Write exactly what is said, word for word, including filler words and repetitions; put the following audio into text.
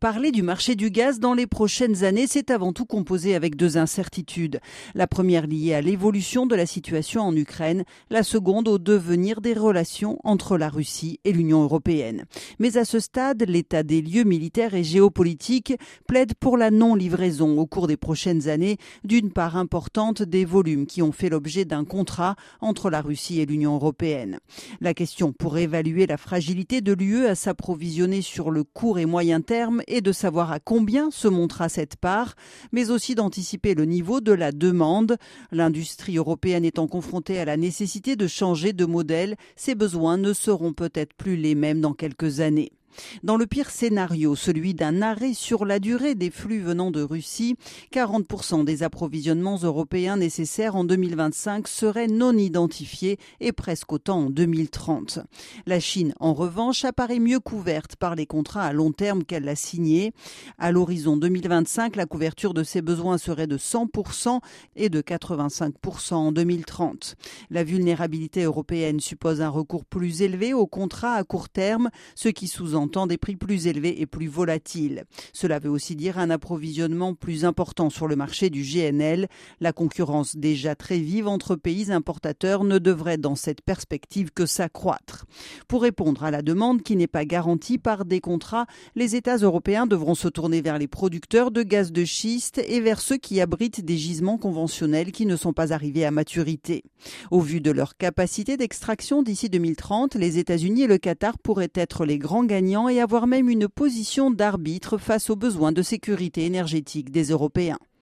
Parler du marché du gaz dans les prochaines années, c'est avant tout composé avec deux incertitudes. La première liée à l'évolution de la situation en Ukraine, la seconde au devenir des relations entre la Russie et l'Union européenne. Mais à ce stade, l'état des lieux militaires et géopolitiques plaide pour la non-livraison au cours des prochaines années d'une part importante des volumes qui ont fait l'objet d'un contrat entre la Russie et l'Union européenne. La question pour évaluer la fragilité de l'U E à s'approvisionner sur le court et moyen terme est de savoir à combien se montera cette part, mais aussi d'anticiper le niveau de la demande. L'industrie européenne étant confrontée à la nécessité de changer de modèle, ses besoins ne seront peut-être plus les mêmes dans quelques années. Dans le pire scénario, celui d'un arrêt sur la durée des flux venant de Russie, quarante pour cent des approvisionnements européens nécessaires en deux mille vingt-cinq seraient non identifiés et presque autant en deux mille trente. La Chine, en revanche, apparaît mieux couverte par les contrats à long terme qu'elle a signés. À l'horizon deux mille vingt-cinq, la couverture de ses besoins serait de cent pour cent et de quatre-vingt-cinq pour cent en deux mille trente. La vulnérabilité européenne suppose un recours plus élevé aux contrats à court terme, ce qui sous-entend des prix plus élevés et plus volatiles. Cela veut aussi dire un approvisionnement plus important sur le marché du G N L. La concurrence déjà très vive entre pays importateurs ne devrait dans cette perspective que s'accroître. Pour répondre à la demande qui n'est pas garantie par des contrats, les États européens devront se tourner vers les producteurs de gaz de schiste et vers ceux qui abritent des gisements conventionnels qui ne sont pas arrivés à maturité. Au vu de leur capacité d'extraction d'ici deux mille trente, les États-Unis et le Qatar pourraient être les grands gagnants et avoir même une position d'arbitre face aux besoins de sécurité énergétique des Européens.